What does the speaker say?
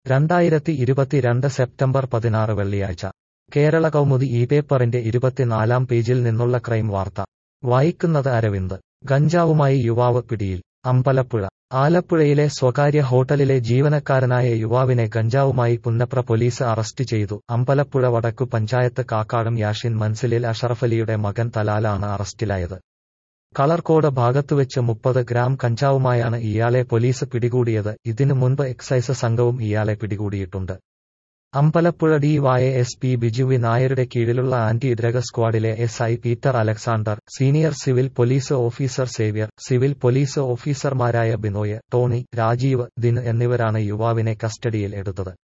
2022 September 16 വെള്ളിയാഴ്ച കേരള കൗമുദി ഈ പേപ്പറിന്റെ 24-ാം പേജിൽ നിന്നുള്ള ക്രൈം വാർത്ത വായിക്കുന്നത് അരവിന്ദ്. ഗഞ്ചാവുമായി യുവാവ് പിടിയിൽ. അമ്പലപ്പുഴ. ആലപ്പുഴയിലെ സ്വകാര്യ ഹോട്ടലിലെ ജീവനക്കാരനായ യുവാവിനെ ഗഞ്ചാവുമായി പുന്നപ്ര പോലീസ് അറസ്റ്റ് ചെയ്തു. അമ്പലപ്പുഴ വടക്കു പഞ്ചായത്ത് കാക്കാടം യാഷിൻ മൻസിലിൽ അഷറഫലിയുടെ മകൻ തലാലാണ് അറസ്റ്റിലായത്. കളർകോട് ഭാഗത്തുവെച്ച് 30 ഗ്രാം കഞ്ചാവുമായാണ് ഇയാളെ പോലീസ് പിടികൂടിയത്. ഇതിനു മുൻപ് എക്സൈസ് സംഘവും ഇയാളെ പിടികൂടിയിട്ടുണ്ട്. അമ്പലപ്പുഴ ഡിവൈഎസ്പി ബിജു വി നായരുടെ കീഴിലുള്ള ആന്റി ഡ്രഗ് സ്ക്വാഡിലെ SI Peter Alexander, senior civil police officer Xavier, civil police ഓഫീസർമാരായ ബിനോയ്, ടോണി, രാജീവ്, ദിൻ എന്നിവരാണ് യുവാവിനെ കസ്റ്റഡിയിൽ എടുത്തത്.